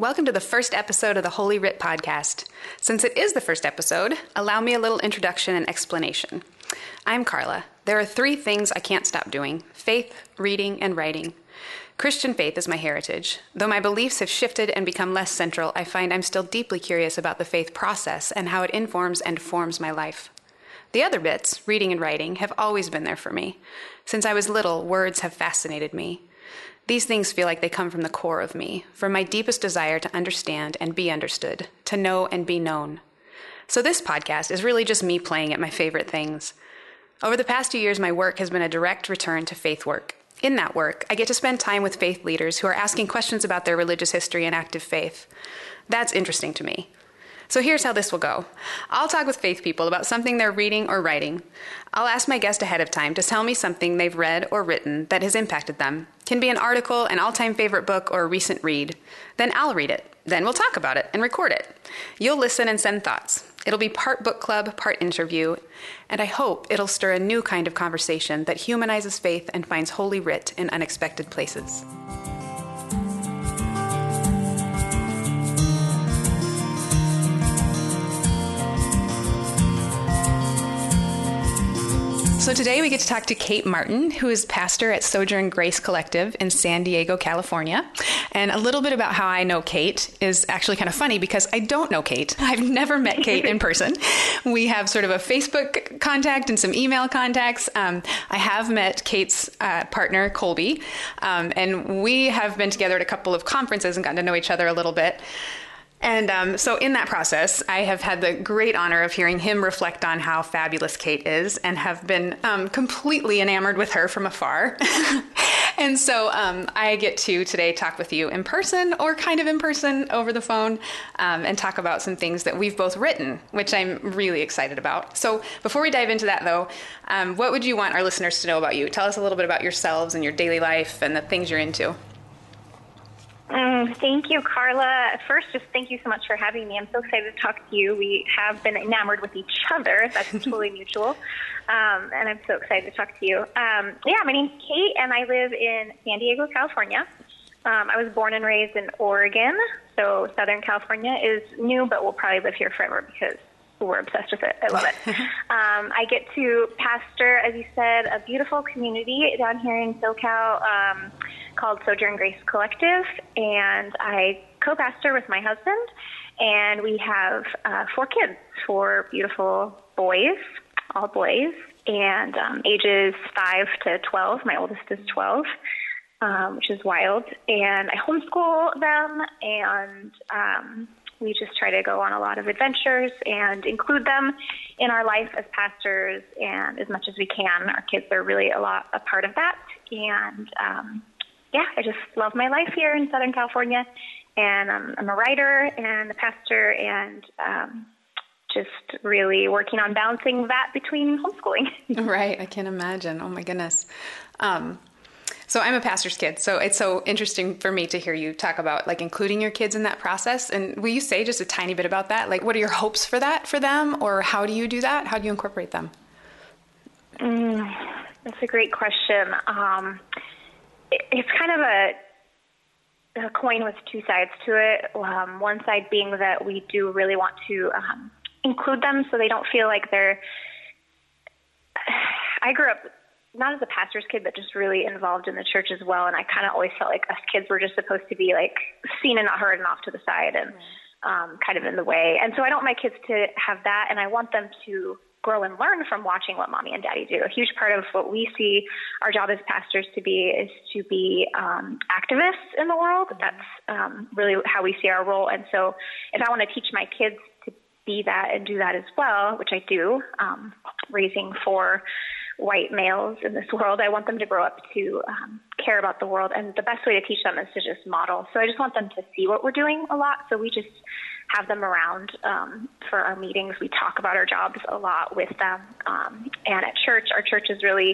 Welcome to the first episode of the Holy Writ podcast. Since it is the first episode, allow me a little introduction and explanation. I'm Carla. There are three things I can't stop doing: faith, reading, and writing. Christian faith is my heritage. Though my beliefs have shifted and become less central, I find I'm still deeply curious about the faith process and how it informs and forms my life. The other bits, reading and writing, have always been there for me. Since I was little, words have fascinated me. These things feel like they come from the core of me, from my deepest desire to understand and be understood, to know and be known. So this podcast is really just me playing at my favorite things. Over the past 2 years, my work has been a direct return to faith work. In that work, I get to spend time with faith leaders who are asking questions about their religious history and active faith. That's interesting to me. So here's how this will go. I'll talk with faith people about something they're reading or writing. I'll ask my guest ahead of time to tell me something they've read or written that has impacted them. Can be an article, an all-time favorite book, or a recent read. Then I'll read it. Then we'll talk about it and record it. You'll listen and send thoughts. It'll be part book club, part interview, and I hope it'll stir a new kind of conversation that humanizes faith and finds Holy Writ in unexpected places. So today we get to talk to Kate Martin, who is pastor at Sojourn Grace Collective in San Diego, California. And a little bit about how I know Kate is actually kind of funny because I don't know Kate. I've never met Kate in person. We have sort of a Facebook contact and some email contacts. I have met Kate's partner, Colby, and we have been together at a couple of conferences and gotten to know each other a little bit. And so in that process, I have had the great honor of hearing him reflect on how fabulous Kate is and have been completely enamored with her from afar. And so I get to today talk with you in person or kind of in person over the phone and talk about some things that we've both written, which I'm really excited about. So before we dive into that, though, what would you want our listeners to know about you? Tell us a little bit about yourselves and your daily life and the things you're into. Thank you, Carla. First, just thank you so much for having me. I'm so excited to talk to you. We have been enamored with each other. That's totally mutual. And I'm so excited to talk to you. My name's Kate, and I live in San Diego, California. I was born and raised in Oregon, so Southern California is new, but we'll probably live here forever because we're obsessed with it. I love it. I get to pastor, as you said, a beautiful community down here in SoCal called Sojourn Grace Collective, and I co-pastor with my husband, and we have 4 kids, 4 beautiful boys, all boys, and ages 5 to 12. My oldest is 12, which is wild, and I homeschool them, and we just try to go on a lot of adventures and include them in our life as pastors, and as much as we can. Our kids are really a part of that, and I just love my life here in Southern California, and I'm a writer and a pastor, and just really working on balancing that between homeschooling. Right, I can imagine. Oh my goodness. So I'm a pastor's kid, so it's so interesting for me to hear you talk about like including your kids in that process. And will you say just a tiny bit about that? Like, what are your hopes for that for them, or how do you do that? How do you incorporate them? That's a great question. It's kind of a coin with 2 sides to it. One side being that we do really want to include them so they don't feel like I grew up not as a pastor's kid, but just really involved in the church as well. And I kind of always felt like us kids were just supposed to be like seen and not heard and off to the side and kind of in the way. And so I don't want my kids to have that. And I want them to grow and learn from watching what mommy and daddy do. A huge part of what we see our job as pastors to be is to be activists in the world. That's really how we see our role. And so if I want to teach my kids to be that and do that as well, which I do, raising 4 white males in this world, I want them to grow up to care about the world. And the best way to teach them is to just model. So I just want them to see what we're doing a lot. So we just have them around for our meetings. We talk about our jobs a lot with them. And at church, our church is really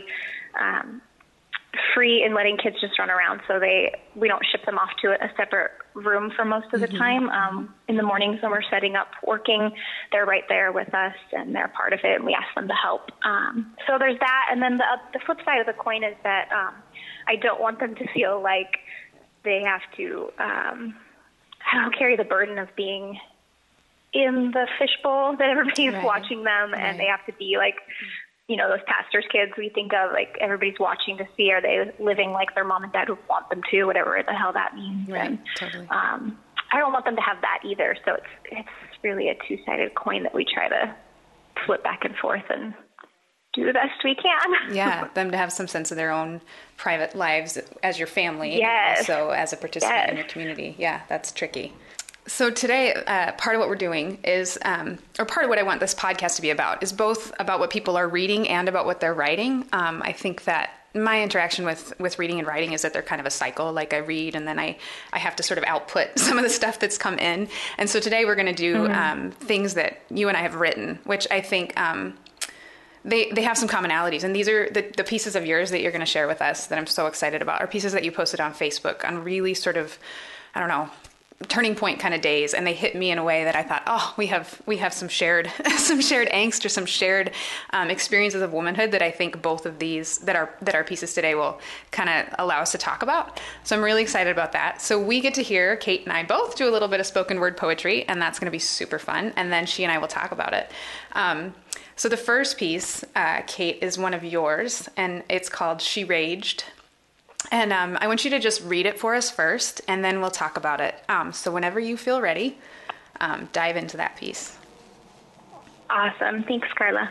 free in letting kids just run around. So we don't ship them off to a separate room for most of the time. In the mornings when we're setting up working, they're right there with us and they're part of it, and we ask them to help. So there's that. And then the flip side of the coin is that I don't want them to feel like they have to I don't carry the burden of being in the fishbowl that everybody's Right. watching them, Right. and they have to be like, those pastors' kids we think of, like everybody's watching to see, are they living like their mom and dad would want them to, whatever the hell that means. Right, And, totally. I don't want them to have that either. So it's really a two-sided coin that we try to flip back and forth and do the best we can. Yeah, them to have some sense of their own private lives as your family, Yes. and also as a participant in Yes. your community. Yeah, that's tricky. So today, part of what we're doing is, or part of what I want this podcast to be about, is both about what people are reading and about what they're writing. I think that my interaction with reading and writing is that they're kind of a cycle. Like I read and then I have to sort of output some of the stuff that's come in. And so today we're going to do things that you and I have written, which I think they have some commonalities. And these are the pieces of yours that you're going to share with us that I'm so excited about, are pieces that you posted on Facebook on really sort of, I don't know, turning point kind of days, and they hit me in a way that I thought, oh, we have some shared angst or some shared experiences of womanhood that I think both of these that are pieces today will kind of allow us to talk about. So I'm really excited about that. So we get to hear Kate and I both do a little bit of spoken word poetry, and that's going to be super fun. And then she and I will talk about it. So the first piece, Kate, is one of yours, and it's called She Raged. And I want you to just read it for us first, and then we'll talk about it. So whenever you feel ready, dive into that piece. Awesome. Thanks, Carla.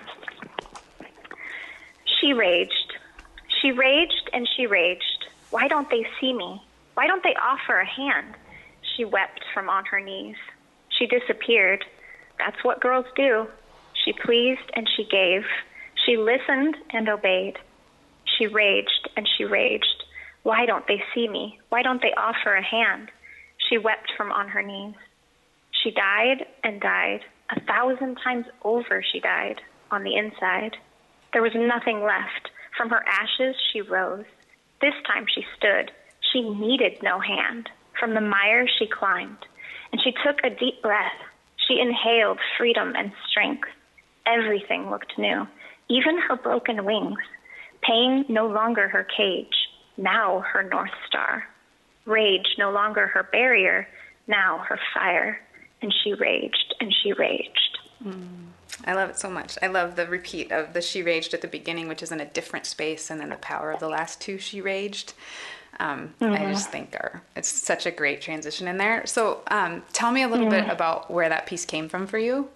She raged. She raged and she raged. Why don't they see me? Why don't they offer a hand? She wept from on her knees. She disappeared. That's what girls do. She pleased and she gave. She listened and obeyed. She raged and she raged. Why don't they see me? Why don't they offer a hand? She wept from on her knees. She died and died. 1,000 times over she died on the inside. There was nothing left. From her ashes she rose. This time she stood. She needed no hand. From the mire she climbed, and she took a deep breath. She inhaled freedom and strength. Everything looked new, even her broken wings. Pain no longer her cage, now her North Star. Rage no longer her barrier, now her fire. And she raged and she raged. I love it so much. I love the repeat of the she raged at the beginning, which is in a different space, and then the power of the last two she raged. I just think it's such a great transition in there. So tell me a little bit about where that piece came from for you.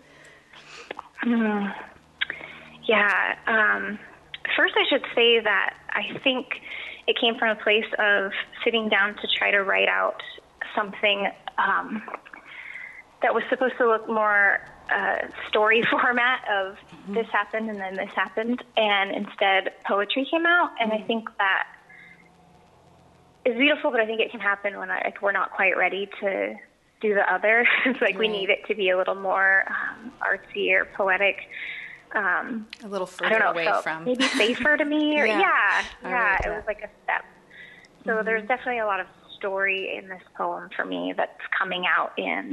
Yeah. First, I should say that I think it came from a place of sitting down to try to write out something that was supposed to look more story format of this happened and then this happened, and instead poetry came out. And I think that is beautiful, but I think it can happen when we're not quite ready to do the other. It's like we need it to be a little more artsy or poetic. A little I further don't know, away felt from maybe safer to me. Or, Yeah. it was like a step. So there's definitely a lot of story in this poem for me that's coming out in,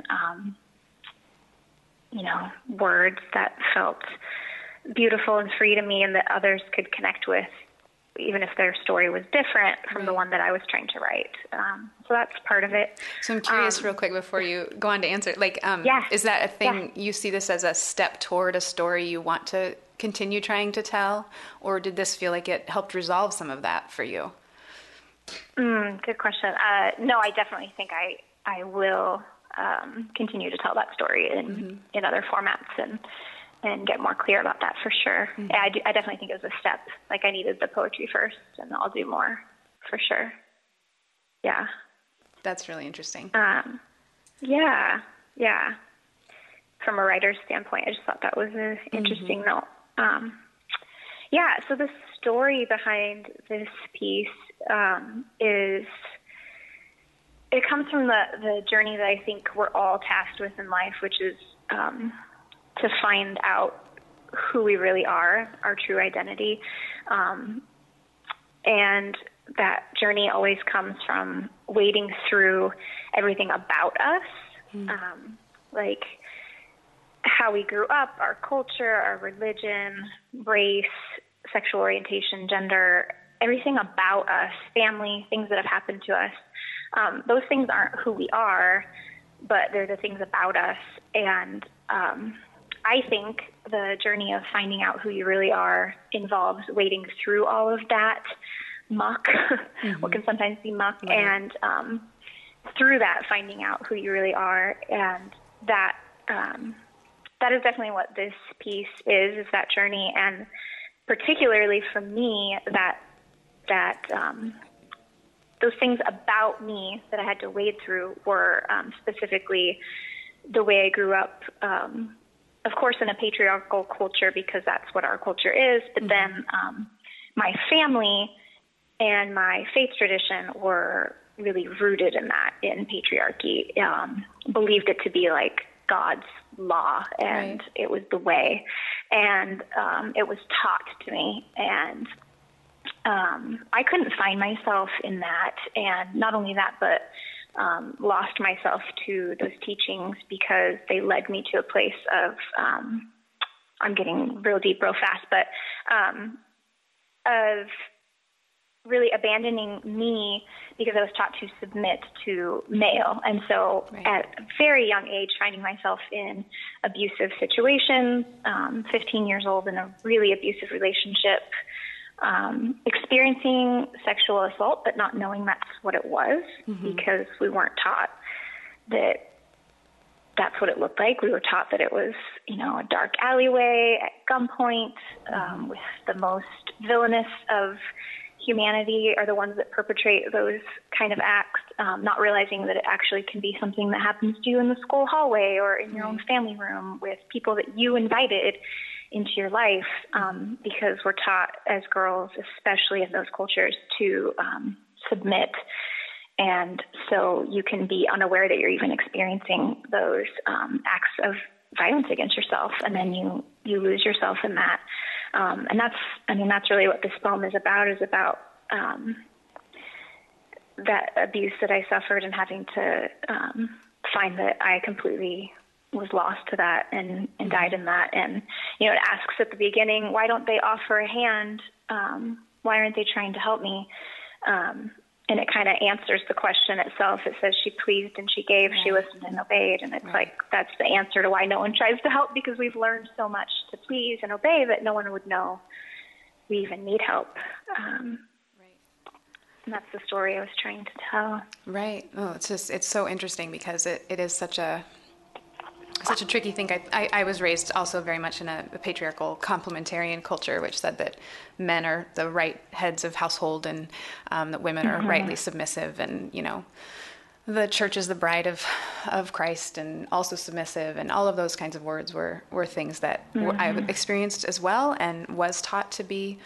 words that felt beautiful and free to me and that others could connect with, even if their story was different from the one that I was trying to write. So that's part of it. So I'm curious real quick before you go on to answer, is that a thing, you see this as a step toward a story you want to continue trying to tell, or did this feel like it helped resolve some of that for you? Good question. No, I definitely think I will continue to tell that story in other formats and get more clear about that for sure. Yeah, I definitely think it was a step. Like I needed the poetry first, and I'll do more for sure. Yeah. That's really interesting. Yeah. From a writer's standpoint, I just thought that was an interesting note. So the story behind this piece it comes from the journey that I think we're all tasked with in life, which is to find out who we really are, our true identity. And that journey always comes from wading through everything about us, like how we grew up, our culture, our religion, race, sexual orientation, gender, everything about us, family, things that have happened to us. Those things aren't who we are, but they're the things about us. And I think the journey of finding out who you really are involves wading through all of that muck, what can sometimes be muck, and through that, finding out who you really are. And that that is definitely what this piece is that journey. And particularly for me, that those things about me that I had to wade through were specifically the way I grew up, of course, in a patriarchal culture, because that's what our culture is. But then my family and my faith tradition were really rooted in that, in patriarchy, believed it to be like God's law, and it was the way, and it was taught to me, and I couldn't find myself in that, and not only that, but lost myself to those teachings because they led me to a place of, I'm getting real deep real fast, but of really abandoning me because I was taught to submit to male. And so at a very young age, finding myself in abusive situations, 15 years old in a really abusive relationship, experiencing sexual assault, but not knowing that's what it was because we weren't taught that that's what it looked like. We were taught that it was, a dark alleyway at gunpoint, with the most villainous of humanity are the ones that perpetrate those kind of acts, not realizing that it actually can be something that happens to you in the school hallway or in your own family room with people that you invited into your life, because we're taught as girls, especially in those cultures, to submit. And so you can be unaware that you're even experiencing those acts of violence against yourself, and then you lose yourself in that. And that's really what this poem is about that abuse that I suffered and having to find that I completely was lost to that and died in that. And, it asks at the beginning, why don't they offer a hand? Why aren't they trying to help me? And it kind of answers the question itself. It says she pleased and she gave, she listened and obeyed. And it's like, that's the answer to why no one tries to help, because we've learned so much to please and obey that no one would know we even need help. And that's the story I was trying to tell. Right. Oh, it's so interesting because it is such a tricky thing. I was raised also very much in a patriarchal complementarian culture, which said that men are the right heads of household and that women are rightly submissive, and the church is the bride of Christ and also submissive, and all of those kinds of words were things that I experienced as well and was taught to be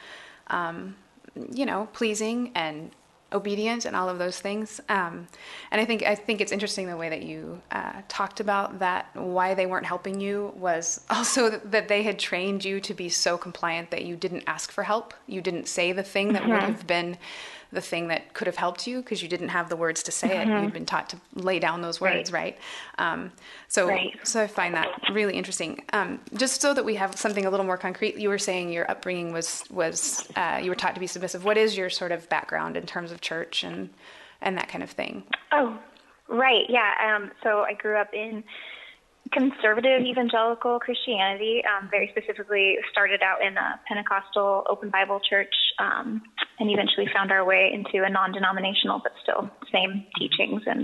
pleasing and obedient and all of those things. And I think it's interesting the way that you talked about that. Why they weren't helping you was also that they had trained you to be so compliant that you didn't ask for help. You didn't say the thing that would have been the thing that could have helped you because you didn't have the words to say it. You'd been taught to lay down those words, right? So I find that really interesting. Just so that we have something a little more concrete, you were saying your upbringing was you were taught to be submissive. What is your sort of background in terms of church and that kind of thing? Oh, right. Yeah. So I grew up in conservative evangelical Christianity, very specifically started out in a Pentecostal open Bible church, and eventually found our way into a non-denominational but still same teachings, and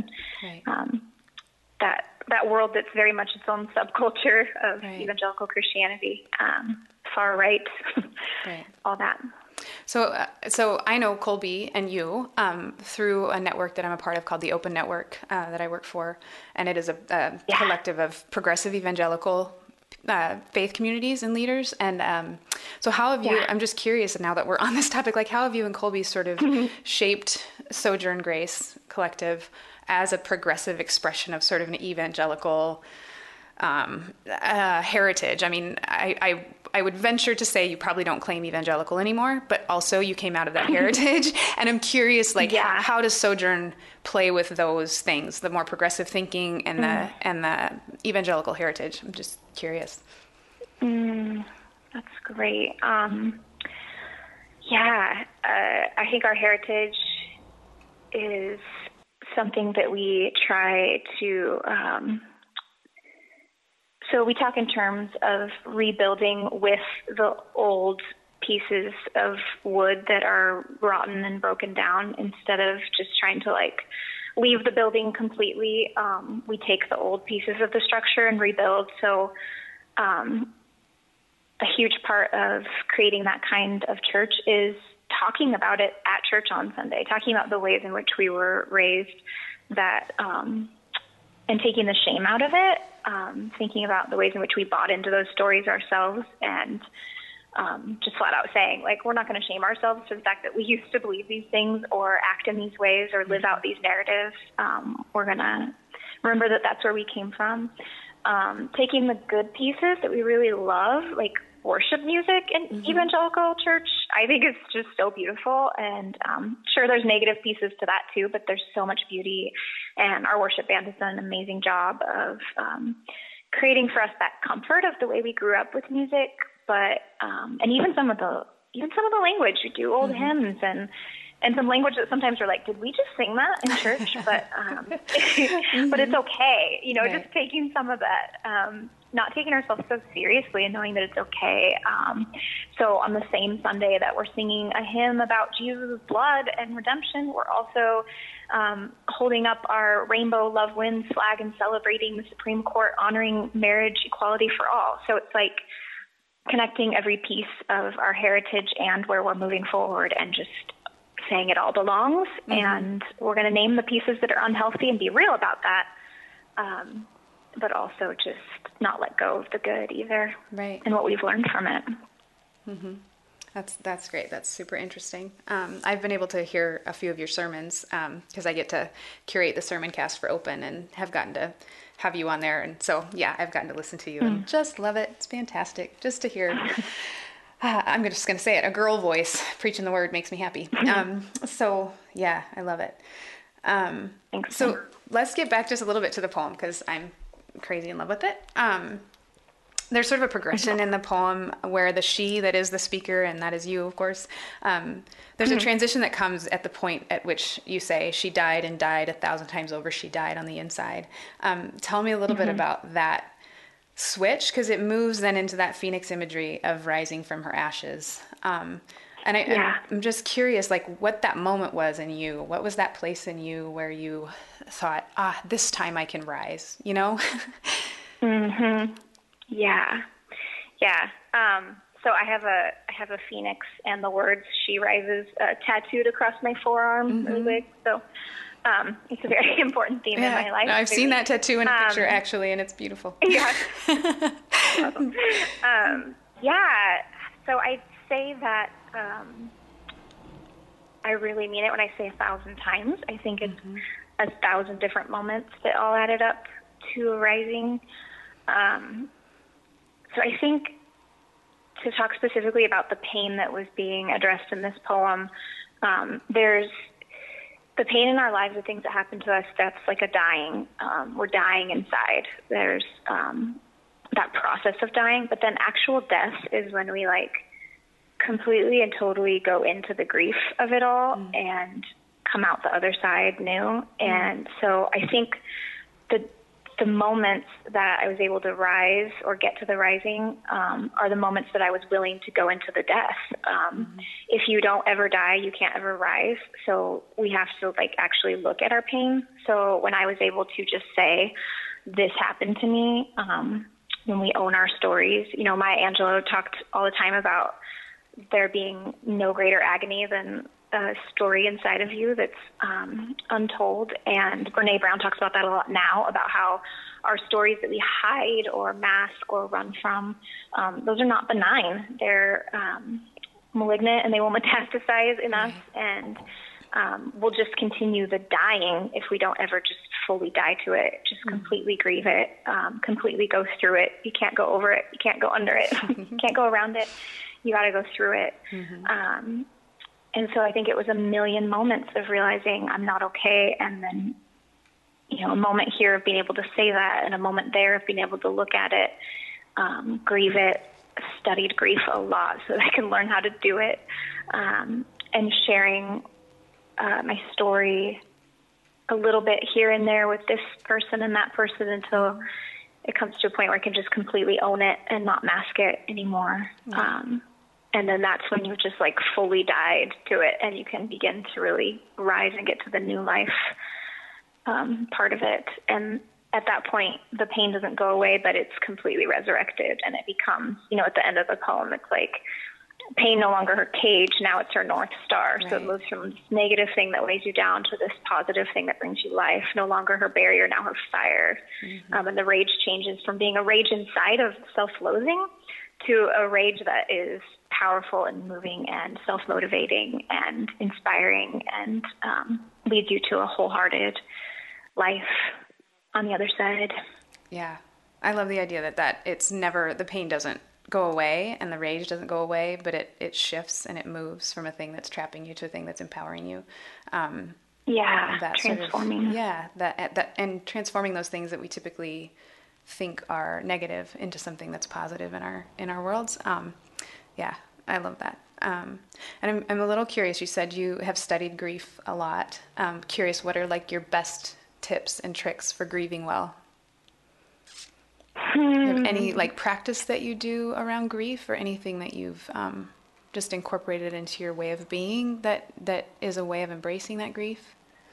that world that's very much its own subculture of evangelical Christianity, far right, all that. So I know Colby and you through a network that I'm a part of called the Open Network that I work for, and it is a collective of progressive evangelical faith communities and leaders. And so how have you, I'm just curious now that we're on this topic, like how have you and Colby sort of shaped Sojourn Grace Collective as a progressive expression of sort of an evangelical heritage? I mean, I would venture to say you probably don't claim evangelical anymore, but also you came out of that heritage. And I'm curious, how does Sojourn play with those things, the more progressive thinking and the evangelical heritage? I'm just curious. That's great. I think our heritage is something that we try to, so we talk in terms of rebuilding with the old pieces of wood that are rotten and broken down instead of just trying to like leave the building completely. We take the old pieces of the structure and rebuild. So a huge part of creating that kind of church is talking about it at church on Sunday, talking about the ways in which we were raised, that and taking the shame out of it, thinking about the ways in which we bought into those stories ourselves, and just flat out saying, like, we're not going to shame ourselves for the fact that we used to believe these things or act in these ways or live out these narratives. We're going to remember that that's where we came from. Taking the good pieces that we really love, like worship music in evangelical church, I think it's just so beautiful. And sure, there's negative pieces to that too, but there's so much beauty. And our worship band has done an amazing job of creating for us that comfort of the way we grew up with music. But and even some of the language, we do old hymns and some language that sometimes we're like, did we just sing that in church? But but it's okay, you know, right. Just taking some of that, not taking ourselves so seriously and knowing that it's okay. So on the same Sunday that we're singing a hymn about Jesus' blood and redemption, we're also holding up our Rainbow Love Wins flag and celebrating the Supreme Court honoring marriage equality for all. So it's like connecting every piece of our heritage and where we're moving forward and just saying it all belongs. And we're going to name the pieces that are unhealthy and be real about that. But also just not let go of the good either. Right. And what we've learned from it. That's great. That's super interesting. I've been able to hear a few of your sermons because I get to curate the sermon cast for Open and have gotten to have you on there. And so, yeah, I've gotten to listen to you and just love it. It's fantastic just to hear. I'm just going to say it. A girl voice preaching the word makes me happy. So, yeah, I love it. Thanks. So let's get back just a little bit to the poem because I'm crazy in love with it. There's sort of a progression in the poem where the she that is the speaker, and that is you, of course, there's a transition that comes at the point at which you say she died and died 1,000 times over. She died on the inside. Tell me a little bit about that switch, because it moves then into that phoenix imagery of rising from her ashes. And I'm just curious, like, what that moment was in you. What was that place in you where you thought, this time I can rise, you know? Yeah. So I have a phoenix and the words "She Rises" tattooed across my forearm, really big. So it's a very important theme in my life. No, I've seen that tattoo in a picture actually, and it's beautiful. Yeah. Awesome. Yeah. So I'd say that I really mean it when I say 1,000 times. I think it's 1,000 different moments that all added up to a rising. So I think to talk specifically about the pain that was being addressed in this poem, there's the pain in our lives, the things that happen to us, that's like a dying. We're dying inside. There's that process of dying, but then actual death is when we like completely and totally go into the grief of it all and come out the other side new. And so I think the moments that I was able to rise or get to the rising are the moments that I was willing to go into the death. If you don't ever die, you can't ever rise. So we have to like actually look at our pain. So when I was able to just say, this happened to me, when we own our stories, you know, Maya Angelou talked all the time about there being no greater agony than a story inside of you that's untold. And Brene Brown talks about that a lot now, about how our stories that we hide or mask or run from, those are not benign. They're malignant, and they will metastasize in us, and we'll just continue the dying if we don't ever just fully die to it, just completely grieve it, completely go through it. You can't go over it. You can't go under it. You can't go around it. You got to go through it. And so I think it was a million moments of realizing I'm not okay. And then, you know, a moment here of being able to say that, and a moment there of being able to look at it, grieve it, studied grief a lot so that I can learn how to do it, and sharing my story a little bit here and there with this person and that person until it comes to a point where I can just completely own it and not mask it anymore. And then that's when you've just like fully died to it, and you can begin to really rise and get to the new life part of it. And at that point, the pain doesn't go away, but it's completely resurrected, and it becomes, at the end of the poem, it's like pain no longer her cage, now it's her North Star. Right. So it moves from this negative thing that weighs you down to this positive thing that brings you life. No longer her barrier, now her fire. And the rage changes from being a rage inside of self-loathing to a rage that is powerful and moving and self-motivating and inspiring, and leads you to a wholehearted life on the other side. Yeah. I love the idea that it's never, the pain doesn't go away and the rage doesn't go away, but it shifts and it moves from a thing that's trapping you to a thing that's empowering you. Transforming. And transforming those things that we typically think are negative into something that's positive in our worlds. I love that. And I'm a little curious. You said you have studied grief a lot. Curious, what are like your best tips and tricks for grieving well? Do you have any like practice that you do around grief, or anything that you've just incorporated into your way of being that is a way of embracing that grief?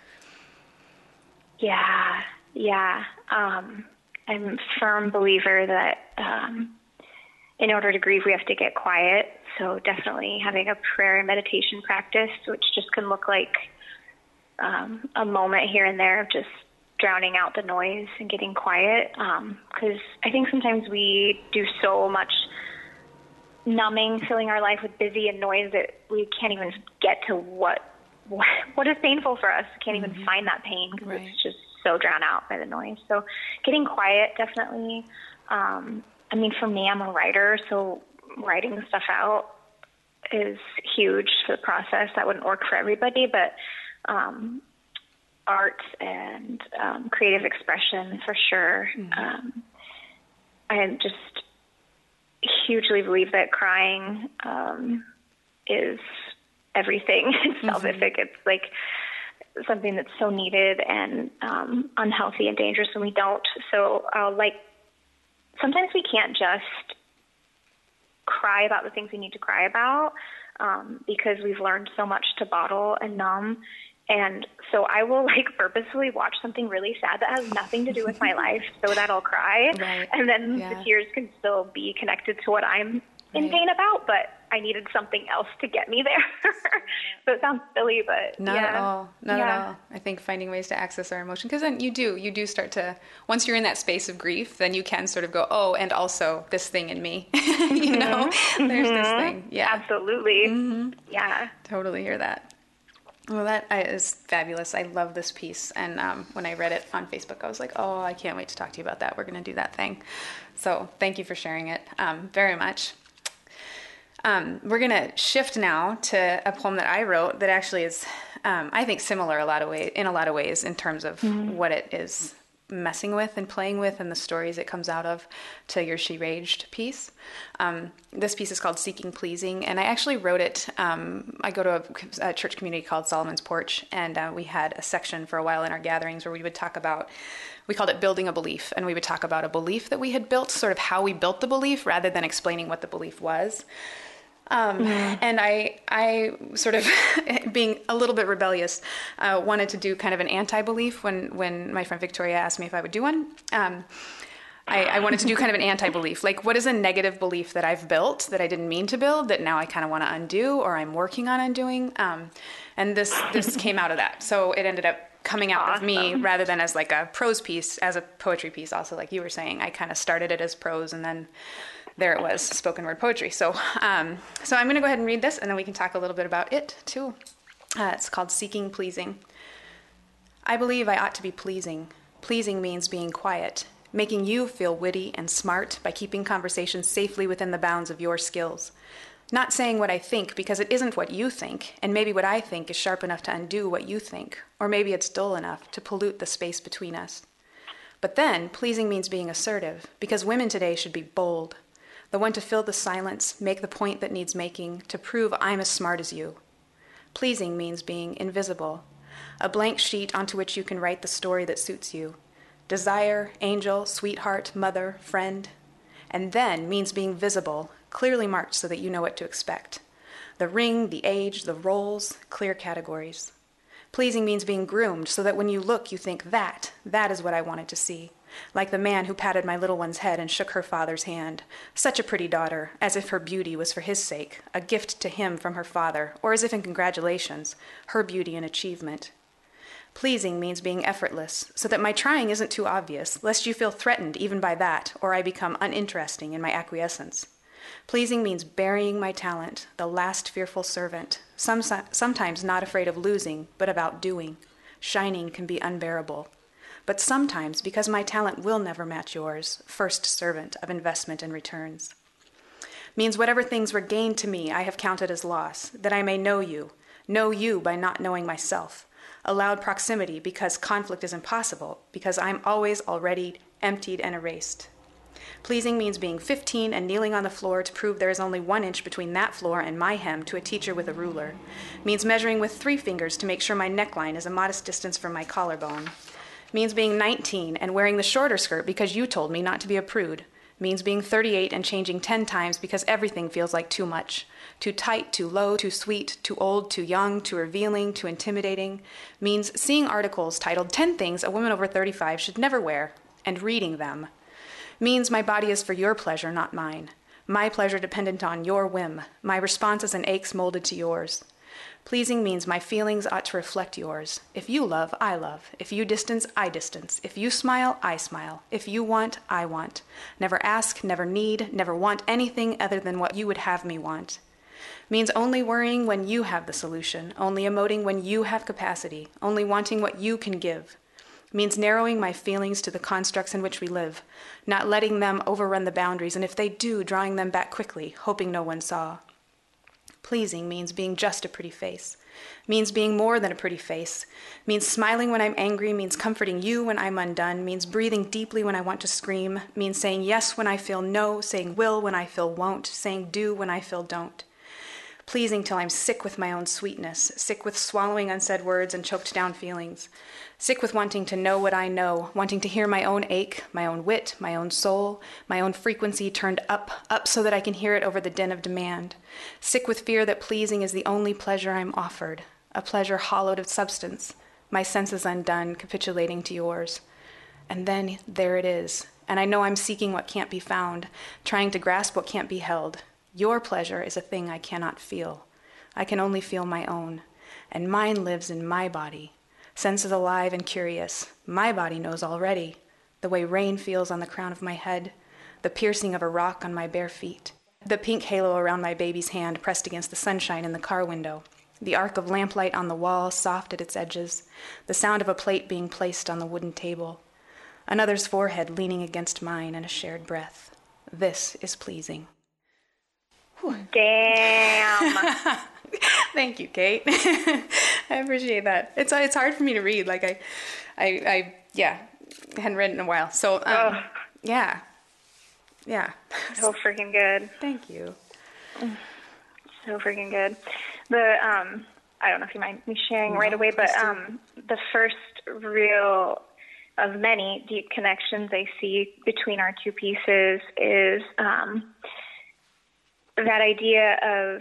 Yeah. I'm a firm believer that in order to grieve, we have to get quiet. So definitely having a prayer and meditation practice, which just can look like a moment here and there of just drowning out the noise and getting quiet. Because I think sometimes we do so much numbing, filling our life with busy and noise that we can't even get to what is painful for us. We can't even find that pain because it's just so drowned out by the noise. So getting quiet, definitely. For me, I'm a writer, so writing stuff out is huge for the process. That wouldn't work for everybody, but art and creative expression for sure. I just hugely believe that crying is everything. It's salvific. It's like something that's so needed and unhealthy and dangerous when we don't. So sometimes we can't just cry about the things we need to cry about because we've learned so much to bottle and numb. And so I will purposefully watch something really sad that has nothing to do with my life so that I'll cry. Right. And then the tears can still be connected to what I'm in pain about, but I needed something else to get me there. So it sounds silly, but not at all. Not at all. I think finding ways to access our emotion, because then you do start to, once you're in that space of grief, then you can sort of go, oh, and also this thing in me, there's this thing. Yeah, absolutely. Yeah, totally hear that. Well, that is fabulous. I love this piece. And when I read it on Facebook, I was like, oh, I can't wait to talk to you about that. We're going to do that thing. So thank you for sharing it very much. We're going to shift now to a poem that I wrote that actually is, I think, similar in a lot of ways in terms of what it is messing with and playing with and the stories it comes out of to your She Raged piece. This piece is called Seeking Pleasing, and I actually wrote it. I go to a church community called Solomon's Porch, and we had a section for a while in our gatherings where we would talk about, we called it Building a Belief, and we would talk about a belief that we had built, sort of how we built the belief rather than explaining what the belief was. And I sort of, being a little bit rebellious, wanted to do kind of an anti-belief when my friend Victoria asked me if I would do one. I wanted to do kind of an anti-belief. Like, what is a negative belief that I've built that I didn't mean to build that now I kind of want to undo, or I'm working on undoing? And this came out of that. So it ended up coming out of me rather than as like a prose piece, as a poetry piece also, like you were saying. I kind of started it as prose, and then there it was, spoken word poetry. So I'm going to go ahead and read this, and then we can talk a little bit about it, too. It's called Seeking Pleasing. I believe I ought to be pleasing. Pleasing means being quiet, making you feel witty and smart by keeping conversations safely within the bounds of your skills. Not saying what I think because it isn't what you think, and maybe what I think is sharp enough to undo what you think, or maybe it's dull enough to pollute the space between us. But then, pleasing means being assertive, because women today should be bold. The one to fill the silence, make the point that needs making, to prove I'm as smart as you. Pleasing means being invisible. a blank sheet onto which you can write the story that suits you. Desire, angel, sweetheart, mother, friend. And then means being visible, clearly marked so that you know what to expect. The ring, the age, the roles, clear categories. Pleasing means being groomed so that when you look, you think that is what I wanted to see. Like the man who patted my little one's head and shook her father's hand. Such a pretty daughter, as if her beauty was for his sake, a gift to him from her father, or as if in congratulations, her beauty and achievement. Pleasing means being effortless, so that my trying isn't too obvious, lest you feel threatened even by that, or I become uninteresting in my acquiescence. Pleasing means burying my talent, the last fearful servant, sometimes not afraid of losing, but of outdoing. Shining can be unbearable. But sometimes, because my talent will never match yours, first servant of investment and returns. Means whatever things were gained to me, I have counted as loss, that I may know you by not knowing myself. Allowed proximity because conflict is impossible, because I'm always already emptied and erased. Pleasing means being 15 and kneeling on the floor to prove there is only 1 inch between that floor and my hem to a teacher with a ruler. Means measuring with 3 fingers to make sure my neckline is a modest distance from my collarbone. Means being 19 and wearing the shorter skirt because you told me not to be a prude. Means being 38 and changing 10 times because everything feels like too much. Too tight, too low, too sweet, too old, too young, too revealing, too intimidating. Means seeing articles titled 10 Things a Woman Over 35 Should Never Wear and reading them. Means my body is for your pleasure, not mine. My pleasure dependent on your whim. My responses and aches molded to yours. Pleasing means my feelings ought to reflect yours. If you love, I love. If you distance, I distance. If you smile, I smile. If you want, I want. Never ask, never need, never want anything other than what you would have me want. Means only worrying when you have the solution, only emoting when you have capacity, only wanting what you can give. Means narrowing my feelings to the constructs in which we live, not letting them overrun the boundaries, and if they do, drawing them back quickly, hoping no one saw. Pleasing means being just a pretty face, means being more than a pretty face, means smiling when I'm angry, means comforting you when I'm undone, means breathing deeply when I want to scream, means saying yes when I feel no, saying will when I feel won't, saying do when I feel don't. Pleasing till I'm sick with my own sweetness, sick with swallowing unsaid words and choked down feelings, sick with wanting to know what I know, wanting to hear my own ache, my own wit, my own soul, my own frequency turned up so that I can hear it over the din of demand, sick with fear that pleasing is the only pleasure I'm offered, a pleasure hollowed of substance, my senses undone, capitulating to yours. And then there it is, and I know I'm seeking what can't be found, trying to grasp what can't be held. Your pleasure is a thing I cannot feel. I can only feel my own, and mine lives in my body. Senses alive and curious. My body knows already, the way rain feels on the crown of my head, the piercing of a rock on my bare feet, the pink halo around my baby's hand pressed against the sunshine in the car window, the arc of lamplight on the wall soft at its edges, the sound of a plate being placed on the wooden table, another's forehead leaning against mine in a shared breath. This is pleasing. Damn. Thank you, Kate. I appreciate that. It's hard for me to read. Like I hadn't read in a while. So yeah. So freaking good. Thank you. So freaking good. The I don't know if you mind me sharing right away, but the first real of many deep connections I see between our two pieces is that idea of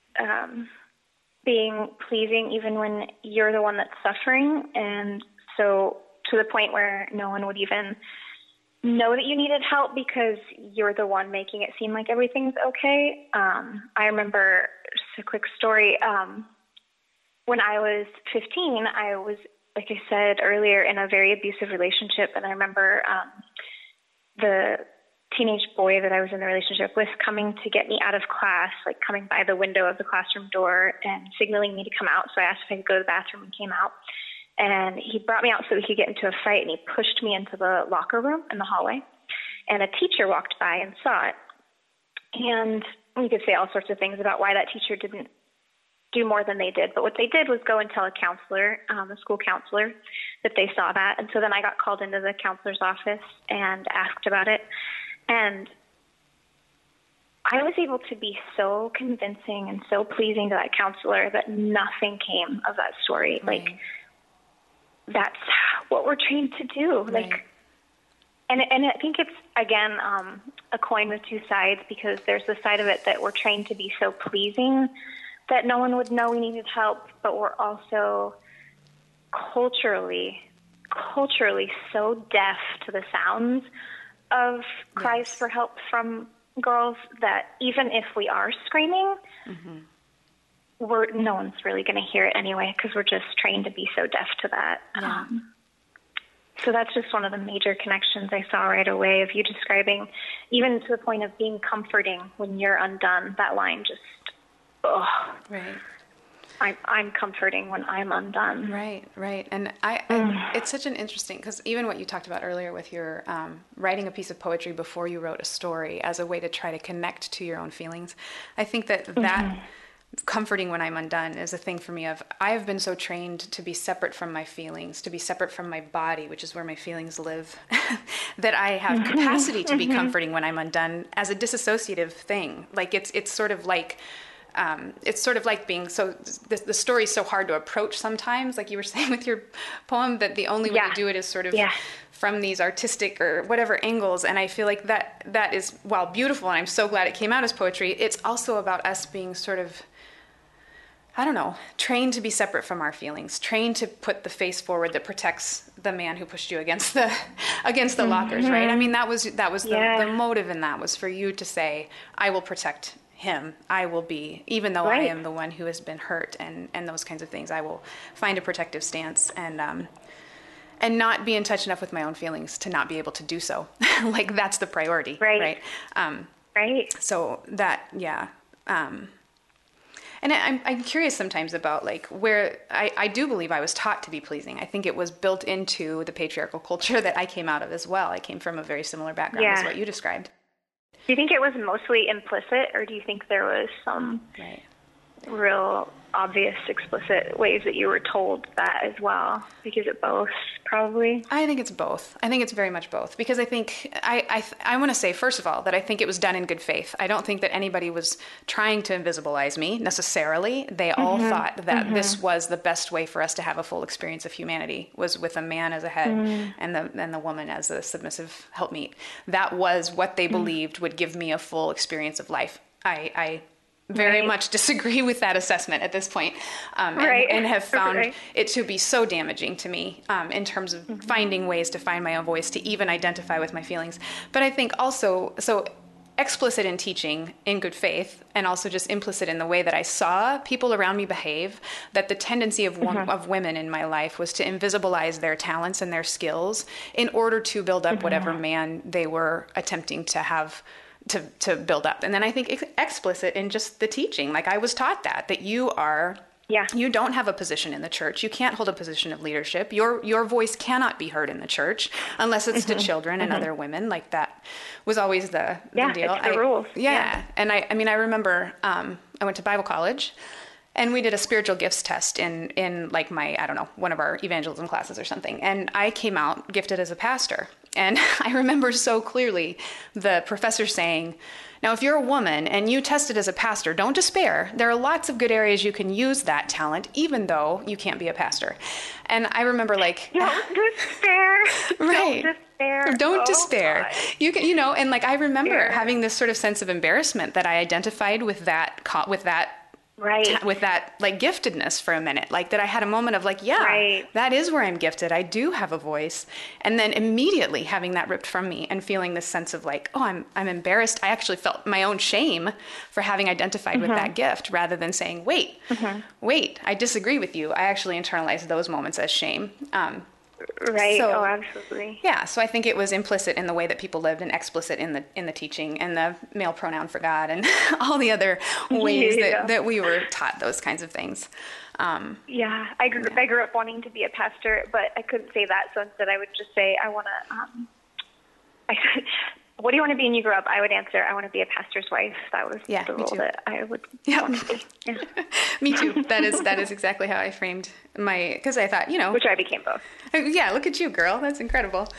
being pleasing even when you're the one that's suffering, and so to the point where no one would even know that you needed help because you're the one making it seem like everything's okay. I remember, just a quick story, when I was 15, I was, like I said earlier, in a very abusive relationship, and I remember the teenage boy that I was in the relationship with coming to get me out of class, like coming by the window of the classroom door and signaling me to come out. So I asked if I could go to the bathroom and came out. And he brought me out so we could get into a fight, and he pushed me into the locker room in the hallway. And a teacher walked by and saw it. And we could say all sorts of things about why that teacher didn't do more than they did. But what they did was go and tell a counselor, a school counselor, that they saw that. And so then I got called into the counselor's office and asked about it. And I was able to be so convincing and so pleasing to that counselor that nothing came of that story. Right. Like, that's what we're trained to do. Right. Like, and I think it's, again, a coin with two sides, because there's the side of it that we're trained to be so pleasing that no one would know we needed help, but we're also culturally so deaf to the sounds of cries for help from girls that even if we are screaming, no one's really going to hear it anyway, because we're just trained to be so deaf to that. Yeah. So that's just one of the major connections I saw right away of you describing, even to the point of being comforting when you're undone. That line just, Right. I'm comforting when I'm undone. Right. And I it's such an interesting, because even what you talked about earlier with your writing a piece of poetry before you wrote a story as a way to try to connect to your own feelings, I think that comforting when I'm undone is a thing for me of, I have been so trained to be separate from my feelings, to be separate from my body, which is where my feelings live, that I have capacity to be comforting when I'm undone as a disassociative thing. Like it's sort of like being so, the story is so hard to approach sometimes, like you were saying with your poem, that the only way to do it is sort of from these artistic or whatever angles. And I feel like that is, while beautiful, and I'm so glad it came out as poetry, it's also about us being sort of, I don't know, trained to be separate from our feelings, trained to put the face forward that protects the man who pushed you against the lockers, right? I mean, that was the motive in that, was for you to say, I will protect him. I will be, even though I am the one who has been hurt and those kinds of things, I will find a protective stance and not be in touch enough with my own feelings to not be able to do so. Like that's the priority, right? Right. So that, and I'm curious sometimes about like where I do believe I was taught to be pleasing. I think it was built into the patriarchal culture that I came out of as well. I came from a very similar background as what you described. Do you think it was mostly implicit, or do you think there was some real obvious explicit ways that you were told that as well? Because it both, probably. I think it's both. I think it's very much both, because I think I want to say, first of all, that I think it was done in good faith. I don't think that anybody was trying to invisibilize me necessarily. They all thought that this was the best way for us to have a full experience of humanity, was with a man as a head and the woman as a submissive helpmeet. That was what they believed would give me a full experience of life. I very much disagree with that assessment at this point, and have found it to be so damaging to me in terms of finding ways to find my own voice, to even identify with my feelings. But I think also, so explicit in teaching in good faith, and also just implicit in the way that I saw people around me behave, that the tendency of women in my life was to invisibilize their talents and their skills in order to build up whatever man they were attempting to have to build up. And then I think explicit in just the teaching, like I was taught that you are, you don't have a position in the church. You can't hold a position of leadership. Your voice cannot be heard in the church unless it's to children and other women. Like that was always the deal. It's the rules. And I mean, I remember, I went to Bible college, and we did a spiritual gifts test in like one of our evangelism classes or something. And I came out gifted as a pastor. And I remember so clearly the professor saying, now, if you're a woman and you tested as a pastor, don't despair. There are lots of good areas you can use that talent, even though you can't be a pastor. And I remember like, don't despair. Right. Don't despair. Don't despair. God. You can, and like I remember having this sort of sense of embarrassment that I identified with that like giftedness for a minute, like that I had a moment of like, that is where I'm gifted. I do have a voice. And then immediately having that ripped from me and feeling this sense of like, oh, I'm embarrassed. I actually felt my own shame for having identified with that gift, rather than saying, wait, I disagree with you. I actually internalized those moments as shame. So, absolutely. Yeah, so I think it was implicit in the way that people lived, and explicit in the teaching, and the male pronoun for God, and all the other ways that we were taught those kinds of things. I grew up wanting to be a pastor, but I couldn't say that, so instead I would just say, I want to, what do you want to be when you grow up? I would answer, I want to be a pastor's wife. That was the role that I would want to be. Yeah. Me too. That is exactly how I framed because I thought, Which I became both. Yeah, look at you, girl. That's incredible.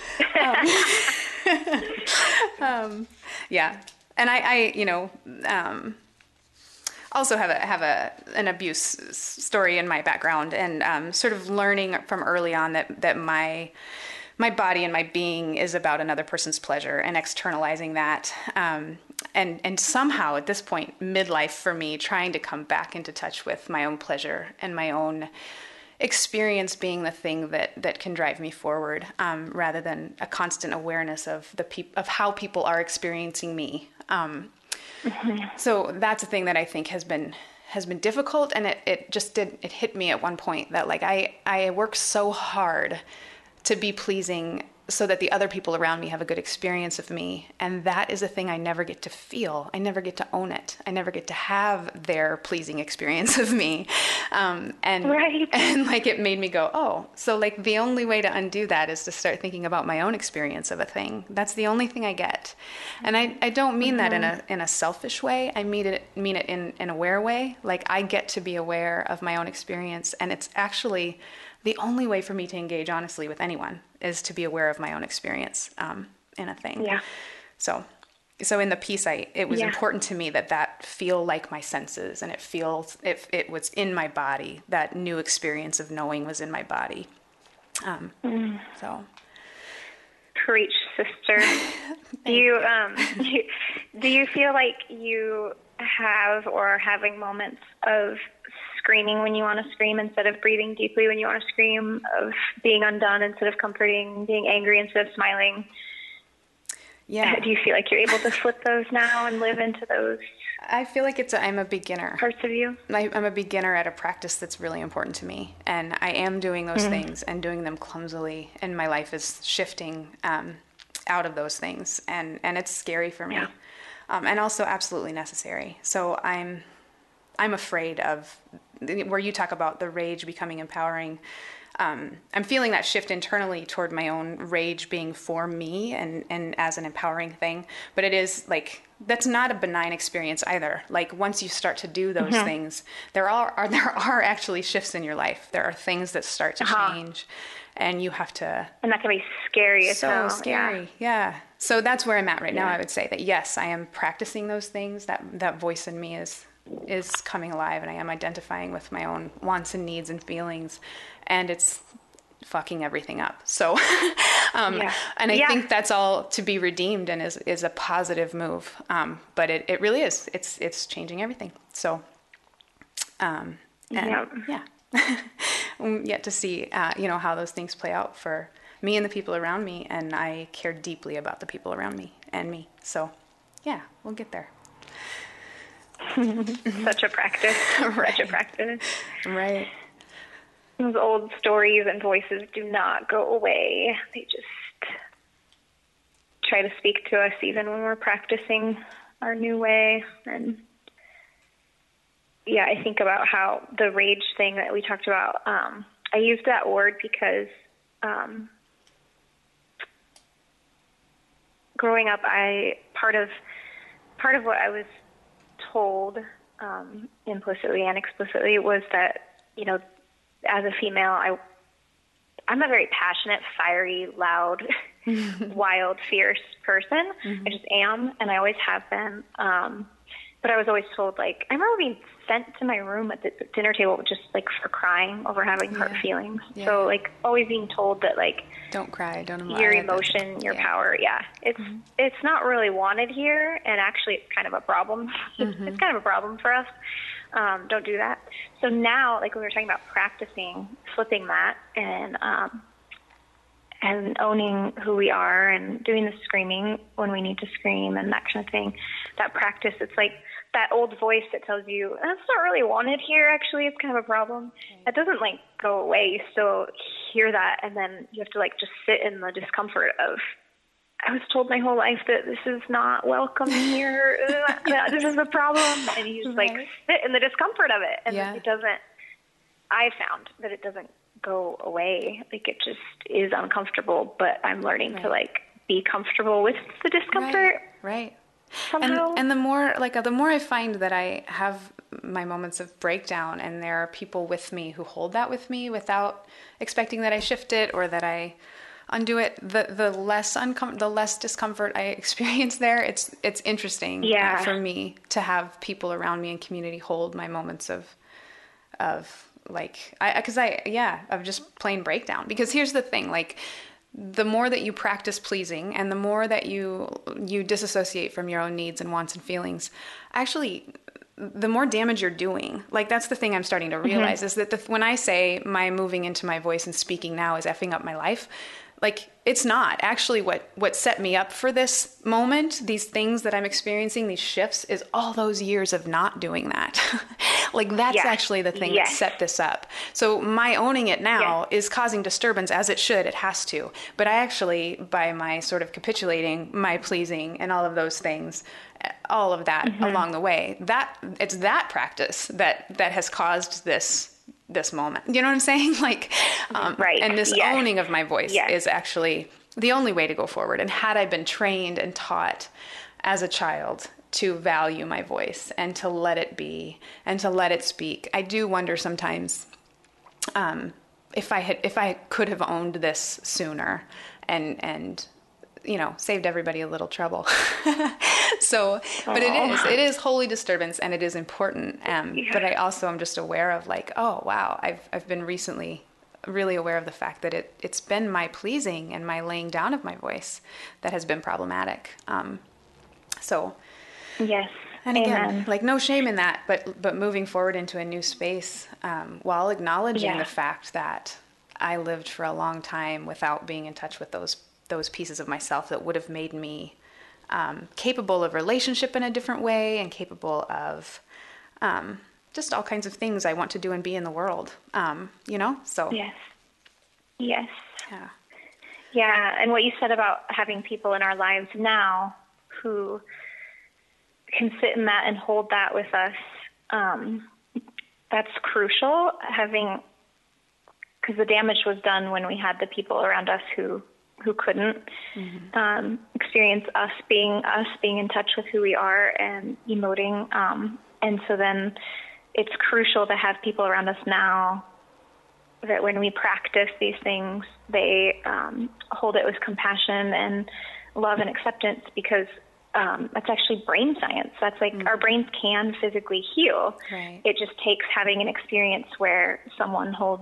And also have an abuse story in my background, and sort of learning from early on that my body and my being is about another person's pleasure, and externalizing that. And somehow at this point, midlife for me, trying to come back into touch with my own pleasure and my own experience being the thing that can drive me forward, rather than a constant awareness of of how people are experiencing me. So that's a thing that I think has been difficult, and it hit me at one point that like I work so hard to be pleasing so that the other people around me have a good experience of me. And that is a thing I never get to feel. I never get to own it. I never get to have their pleasing experience of me. And like, it made me go, oh, so like the only way to undo that is to start thinking about my own experience of a thing. That's the only thing I get. And I don't mean that in a selfish way. I mean it in an aware way. Like, I get to be aware of my own experience. And it's actually the only way for me to engage honestly with anyone is to be aware of my own experience in a thing. Yeah. So in the piece, it was important to me that feel like my senses, and it was in my body. That new experience of knowing was in my body. So. Preach, sister. Do you feel like you have or are having moments of screaming when you want to scream instead of breathing deeply when you want to scream, of being undone instead of comforting, being angry instead of smiling? Yeah. Do you feel like you're able to flip those now and live into those? I feel like I'm a beginner. Parts of you? I'm a beginner at a practice that's really important to me. And I am doing those things and doing them clumsily. And my life is shifting out of those things. And it's scary for me. Yeah. And also absolutely necessary. So I'm afraid of where you talk about the rage becoming empowering. I'm feeling that shift internally toward my own rage being for me and as an empowering thing. But it is like, that's not a benign experience either. Like, once you start to do those things, there are actually shifts in your life. There are things that start to change, and you have to. And that can be scary as hell. So scary. Yeah. So that's where I'm at right now. I would say that, yes, I am practicing those things. That voice in me is coming alive, and I am identifying with my own wants and needs and feelings, and it's fucking everything up. So, and I think that's all to be redeemed and is a positive move. But it really is. It's changing everything. So, yet to see, how those things play out for me and the people around me. And I care deeply about the people around me and me. So yeah, we'll get there. Such a practice. Right. Such a practice. Right. Those old stories and voices do not go away. They just try to speak to us even when we're practicing our new way. And yeah, I think about how the rage thing that we talked about, I used that word because growing up, part of what I was told implicitly and explicitly was that, as a female, I'm a very passionate, fiery, loud, wild, fierce person. I just am, and I always have been. But I was always told, like, I remember being sent to my room at the dinner table just, like, for crying over having hurt feelings. Yeah. So, like, always being told that, like, don't cry, don't your emotion, your power. Yeah. It's not really wanted here, and actually it's kind of a problem. It's kind of a problem for us. Don't do that. So now, like when we were talking about practicing, flipping that and owning who we are and doing the screaming when we need to scream and that kind of thing, that practice, it's like that old voice that tells you, that's not really wanted here, actually, it's kind of a problem. That doesn't, like, go away. You still hear that, and then you have to, like, just sit in the discomfort of, I was told my whole life that this is not welcome here. This is the problem. And you just like sit in the discomfort of it. And it doesn't, I found that it doesn't go away. Like, it just is uncomfortable, but I'm learning to like be comfortable with the discomfort. Right. Somehow. And the more I find that I have my moments of breakdown and there are people with me who hold that with me without expecting that I shift it or that I undo it, the less discomfort I experience there. It's interesting for me to have people around me in community hold my moments of like, of just plain breakdown. Because here's the thing, like, the more that you practice pleasing and the more that you disassociate from your own needs and wants and feelings, actually, the more damage you're doing. Like, that's the thing I'm starting to realize is that when I say my moving into my voice and speaking now is effing up my life, like, it's not. Actually, what set me up for this moment, these things that I'm experiencing, these shifts, is all those years of not doing that. Like, that's actually the thing that set this up. So my owning it now is causing disturbance, as it should. It has to. But I actually, by my sort of capitulating, my pleasing, and all of those things, all of that along the way, it's that practice that has caused this moment. You know what I'm saying? Like, right. And this owning of my voice is actually the only way to go forward. And had I been trained and taught as a child to value my voice and to let it be and to let it speak, I do wonder sometimes if I could have owned this sooner and saved everybody a little trouble. So, but it is holy disturbance and it is important. But I also am just aware of like, oh wow, I've been recently really aware of the fact that it's been my pleasing and my laying down of my voice that has been problematic. So yes. And again, like, no shame in that, but moving forward into a new space, while acknowledging the fact that I lived for a long time without being in touch with those pieces of myself that would have made me capable of relationship in a different way and capable of just all kinds of things I want to do and be in the world, so. Yes. Yeah. Yeah. And what you said about having people in our lives now who can sit in that and hold that with us, that's crucial, because the damage was done when we had the people around us who couldn't experience us being in touch with who we are and emoting. And so then it's crucial to have people around us now that when we practice these things, they hold it with compassion and love and acceptance, because that's actually brain science. That's like our brains can physically heal. Right. It just takes having an experience where someone holds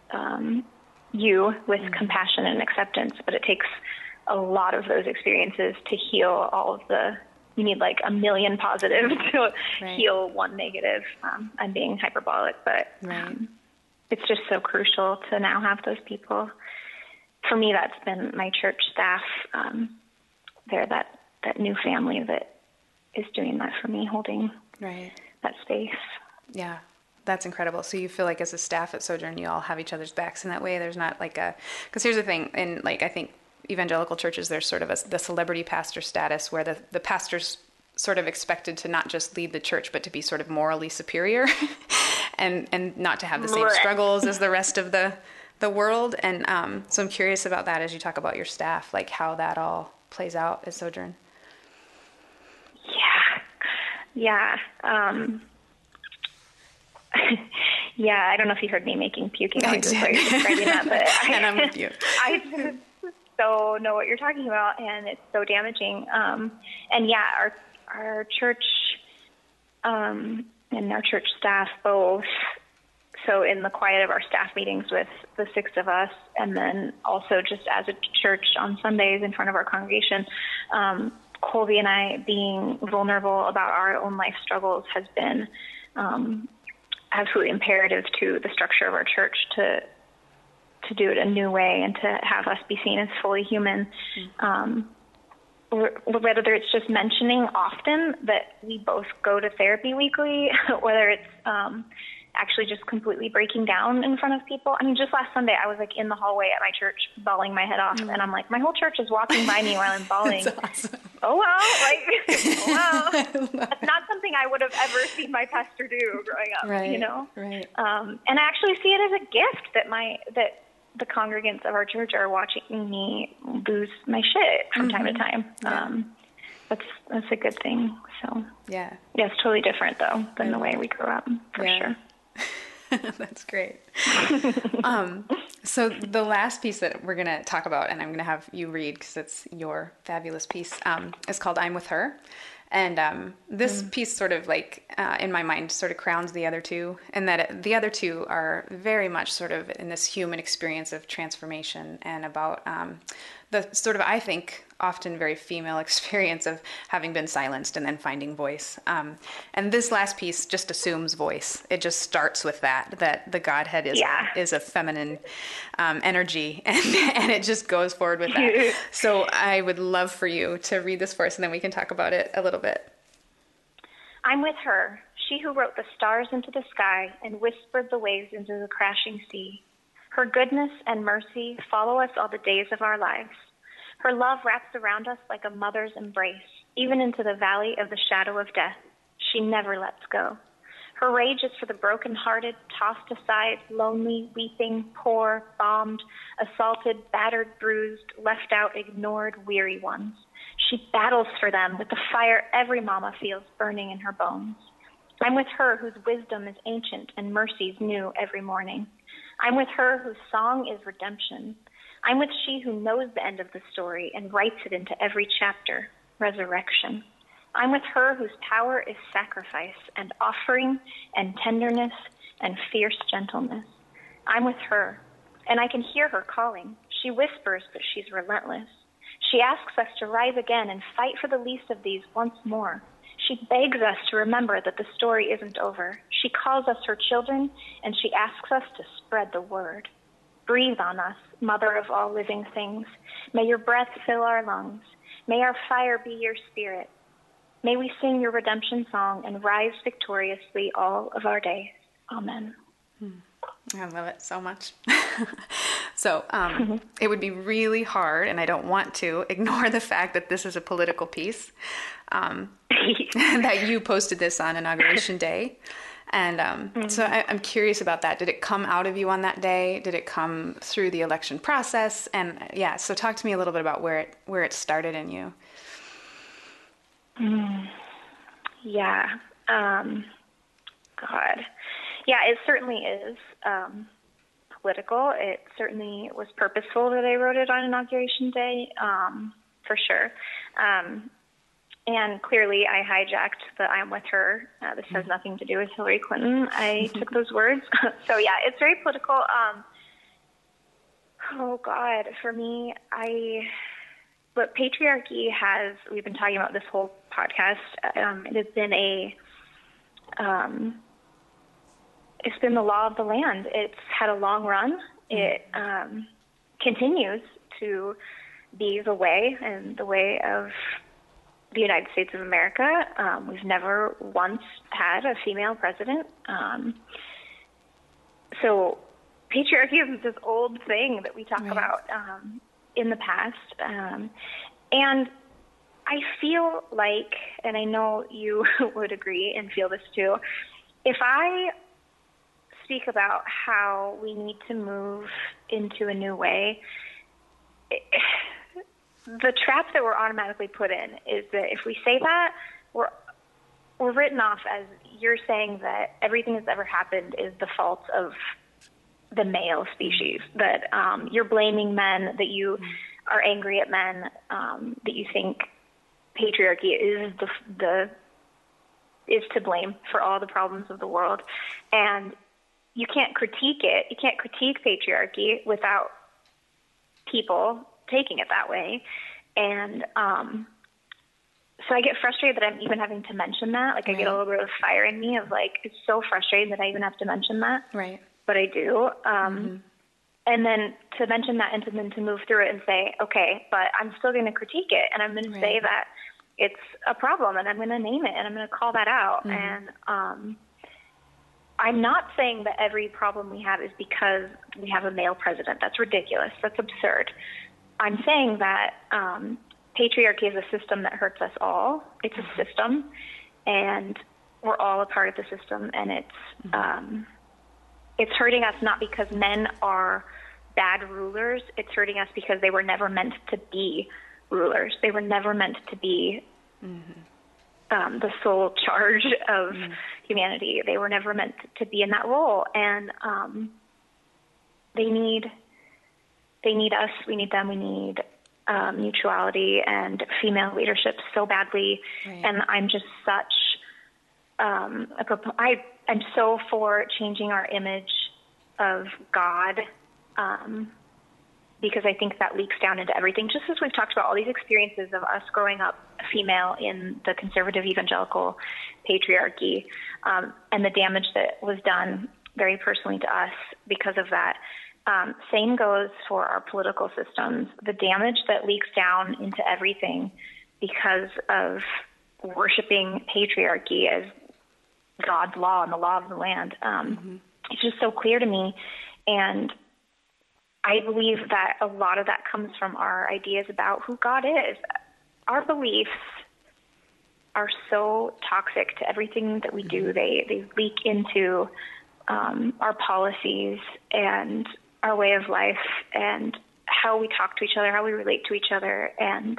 you with compassion and acceptance, but it takes a lot of those experiences to heal all of you need like 1 million positives to heal one negative. I'm being hyperbolic, but it's just so crucial to now have those people. For me, that's been my church staff. They're that new family that is doing that for me, holding that space. Yeah. That's incredible. So you feel like as a staff at Sojourn, you all have each other's backs in that way. There's not like because here's the thing, in like, I think evangelical churches, there's sort of the celebrity pastor status where the pastor's sort of expected to not just lead the church, but to be sort of morally superior and not to have the same struggles as the rest of the world. And so I'm curious about that as you talk about your staff, like how that all plays out at Sojourn. Yeah. Yeah, I don't know if you heard me making puking noises while you're describing that, but and I'm with you. I just so know what you're talking about, and it's so damaging. And yeah, our church and our church staff both. So in the quiet of our staff meetings with the 6 of us, and then also just as a church on Sundays in front of our congregation, Colby and I being vulnerable about our own life struggles has been absolutely imperative to the structure of our church to do it a new way and to have us be seen as fully human. Whether it's just mentioning often that we both go to therapy weekly, whether it's actually just completely breaking down in front of people. I mean, just last Sunday, I was like in the hallway at my church bawling my head off, and I'm like, my whole church is walking by me while I'm bawling. That's awesome. Oh well, that's not something I would have ever seen my pastor do growing up, Right. And I actually see it as a gift that the congregants of our church are watching me lose my shit from time to time. That's a good thing. So it's totally different though than the way we grew up, for sure. That's great. So the last piece that we're going to talk about, and I'm going to have you read because it's your fabulous piece, is called I'm With Her. And this piece sort of like, in my mind, sort of crowns the other two, and that the other two are very much sort of in this human experience of transformation and about the sort of, I think, often very female experience of having been silenced and then finding voice. And this last piece just assumes voice. It just starts with that the Godhead is a feminine energy, and it just goes forward with that. So I would love for you to read this for us, and then we can talk about it a little bit. I'm with her, she who wrote the stars into the sky and whispered the waves into the crashing sea. Her goodness and mercy follow us all the days of our lives. Her love wraps around us like a mother's embrace, even into the valley of the shadow of death. She never lets go. Her rage is for the brokenhearted, tossed aside, lonely, weeping, poor, bombed, assaulted, battered, bruised, left out, ignored, weary ones. She battles for them with the fire every mama feels burning in her bones. I'm with her whose wisdom is ancient and mercies new every morning. I'm with her whose song is redemption. I'm with she who knows the end of the story and writes it into every chapter, resurrection. I'm with her whose power is sacrifice and offering and tenderness and fierce gentleness. I'm with her, and I can hear her calling. She whispers, but she's relentless. She asks us to rise again and fight for the least of these once more. She begs us to remember that the story isn't over. She calls us her children, and she asks us to spread the word. Breathe on us, Mother of all living things. May your breath fill our lungs. May our fire be your spirit. May we sing your redemption song and rise victoriously all of our days. Amen. I love it so much. So it would be really hard, and I don't want to ignore the fact that this is a political piece, that you posted this on Inauguration Day. And so I'm curious about that. Did it come out of you on that day? Did it come through the election process? And so talk to me a little bit about where it started in you. Yeah. God. Yeah, it certainly is political. It certainly was purposeful that I wrote it on Inauguration Day, for sure. And clearly I hijacked the I'm with her. This has nothing to do with Hillary Clinton. I took those words. So yeah, it's very political. Oh God, for me, but patriarchy we've been talking about this whole podcast. It has been it's been the law of the land. It's had a long run. It continues to be the way of the United States of America. We've never once had a female president. So patriarchy is this old thing that we talk about in the past. And I feel like, and I know you would agree and feel this too, if I speak about how we need to move into a new way, the trap that we're automatically put in is that if we say that, we're written off as you're saying that everything that's ever happened is the fault of the male species, that you're blaming men, that you are angry at men, that you think patriarchy is is to blame for all the problems of the world. And you can't critique it. You can't critique patriarchy without people taking it that way. And so I get frustrated that I'm even having to mention that. Like I get a little bit of fire in me of like, it's so frustrating that I even have to mention that. Right. But I do. And then to mention that and then to move through it and say, okay, but I'm still going to critique it. And I'm going to say that it's a problem and I'm going to name it and I'm going to call that out. And I'm not saying that every problem we have is because we have a male president. That's ridiculous. That's absurd. I'm saying that patriarchy is a system that hurts us all. It's a system, and we're all a part of the system, and it's hurting us not because men are bad rulers. It's hurting us because they were never meant to be rulers. They were never meant to be the sole charge of humanity. They were never meant to be in that role, and they need they need us, we need them, we need mutuality and female leadership so badly. Right. And I'm just such I'm so for changing our image of God, because I think that leaks down into everything. Just as we've talked about all these experiences of us growing up female in the conservative evangelical patriarchy, and the damage that was done very personally to us because of that. Same goes for our political systems. The damage that leaks down into everything because of worshiping patriarchy as God's law and the law of the land. It's just so clear to me. And I believe that a lot of that comes from our ideas about who God is. Our beliefs are so toxic to everything that we do. They leak into our policies and our way of life and how we talk to each other, how we relate to each other, and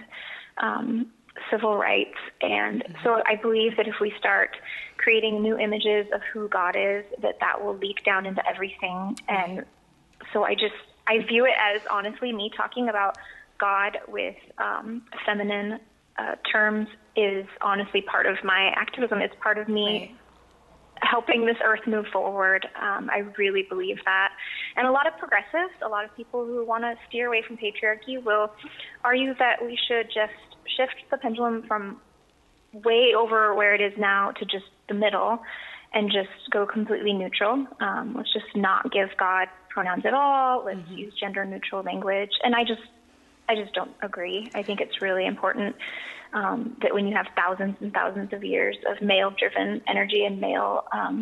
civil rights. And so I believe that if we start creating new images of who God is, that will leak down into everything. And so I view it as, honestly, me talking about God with feminine terms is honestly part of my activism. It's part of me helping this earth move forward. I really believe that. And a lot of progressives, a lot of people who want to steer away from patriarchy will argue that we should just shift the pendulum from way over where it is now to just the middle and just go completely neutral. Let's just not give God pronouns at all. Let's use gender neutral language. And I just don't agree. I think it's really important that when you have thousands and thousands of years of male-driven energy and male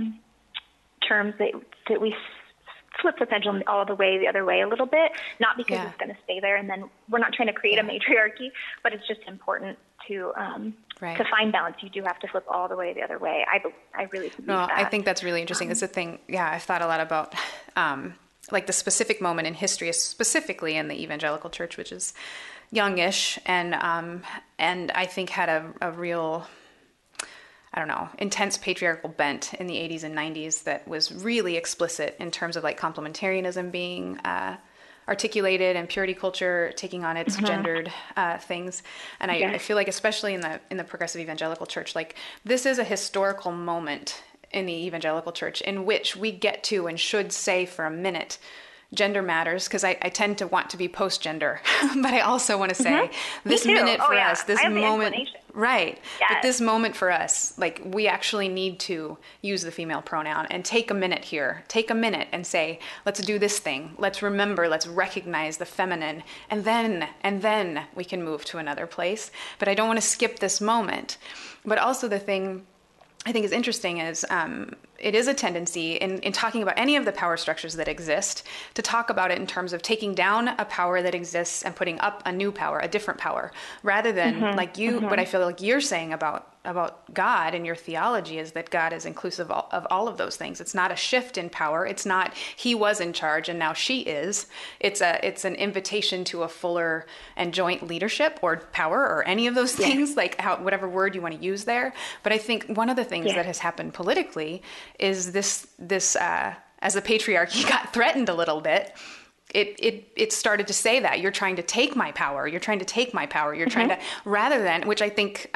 terms, that we flip the pendulum all the way the other way a little bit, not because it's going to stay there, and then we're not trying to create a matriarchy, but it's just important to find balance. You do have to flip all the way the other way. I really believe that. I think that's really interesting. It's a thing. Yeah, I've thought a lot about like the specific moment in history, specifically in the evangelical church, which is youngish, and I think had a real, I don't know, intense patriarchal bent in the 80s and 90s that was really explicit in terms of like complementarianism being articulated and purity culture taking on its gendered things. And I feel like, especially in the progressive evangelical church, like this is a historical moment in the evangelical church in which we get to and should say for a minute, gender matters, because I tend to want to be post-gender, but I also want to say this minute for us, this moment, right? Yes. But this moment for us, like we actually need to use the female pronoun and take a minute here, take a minute and say, let's do this thing. Let's remember, let's recognize the feminine, and then we can move to another place. But I don't want to skip this moment. But also the thing I think is interesting is it is a tendency in talking about any of the power structures that exist to talk about it in terms of taking down a power that exists and putting up a new power, a different power, rather than what I feel like you're saying about God and your theology is that God is inclusive of all of those things. It's not a shift in power. It's not he was in charge and now she is. It's an invitation to a fuller and joint leadership or power or any of those things, like whatever word you want to use there. But I think one of the things that has happened politically is this as the patriarchy got threatened a little bit, it started to say that you're trying to take my power. You're trying to take my power. You're trying to, rather than, which I think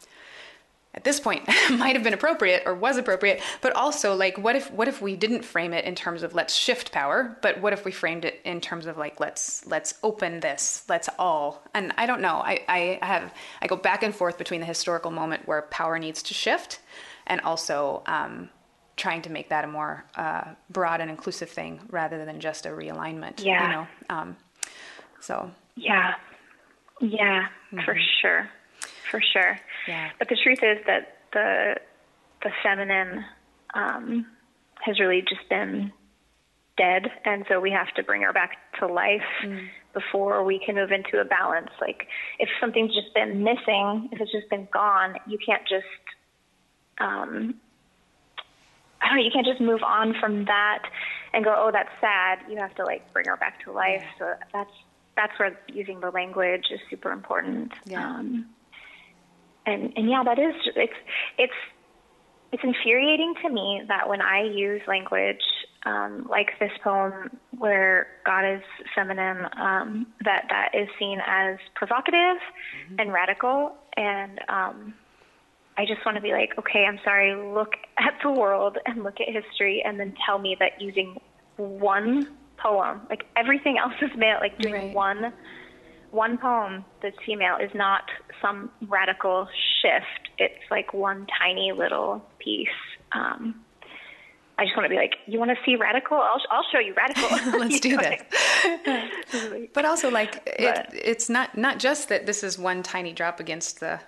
at this point might have been appropriate or was appropriate, but also like, what if we didn't frame it in terms of let's shift power, but what if we framed it in terms of like, let's open this, let's all, and I don't know, I go back and forth between the historical moment where power needs to shift and also trying to make that a more broad and inclusive thing rather than just a realignment, you know? So. Yeah, for sure. Yeah. But the truth is that the feminine has really just been dead, and so we have to bring her back to life before we can move into a balance. Like if something's just been missing, if it's just been gone, you can't just you can't just move on from that and go, oh, that's sad. You have to like bring her back to life. So that's where using the language is super important. Yeah. And that is, it's infuriating to me that when I use language like this poem where God is feminine, that is seen as provocative and radical. And I just want to be like, okay, I'm sorry, look at the world and look at history and then tell me that using one poem, like everything else is male, like doing one poem that's female is not some radical shift. It's like one tiny little piece. I just want to be like, you want to see radical? I'll show you radical. Let's do this. But also, like, it's not just that this is one tiny drop against the,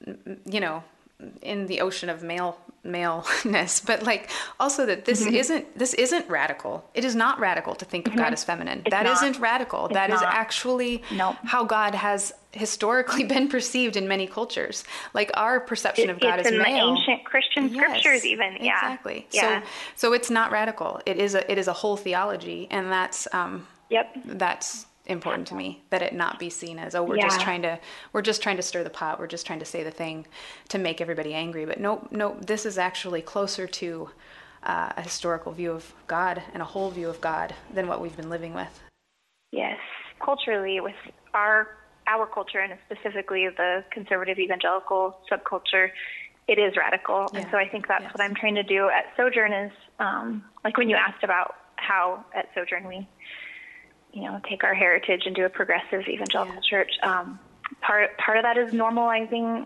in the ocean of maleness, but like also that this isn't radical. It is not radical to think of God as feminine. That isn't radical. That is actually how God has historically been perceived in many cultures. Like our perception of God as male. It's in the ancient Christian scriptures even. Yeah. Exactly. Yeah. So it's not radical. It is a whole theology, and that's that's important to me, that it not be seen as, we're just trying to stir the pot, we're just trying to say the thing to make everybody angry. But no, this is actually closer to a historical view of God and a whole view of God than what we've been living with. Yes, culturally, with our culture, and specifically the conservative evangelical subculture, it is radical. And so I think that's what I'm trying to do at Sojourn is, like when you asked about how at Sojourn we take our heritage and do a progressive evangelical church. Part of that is normalizing,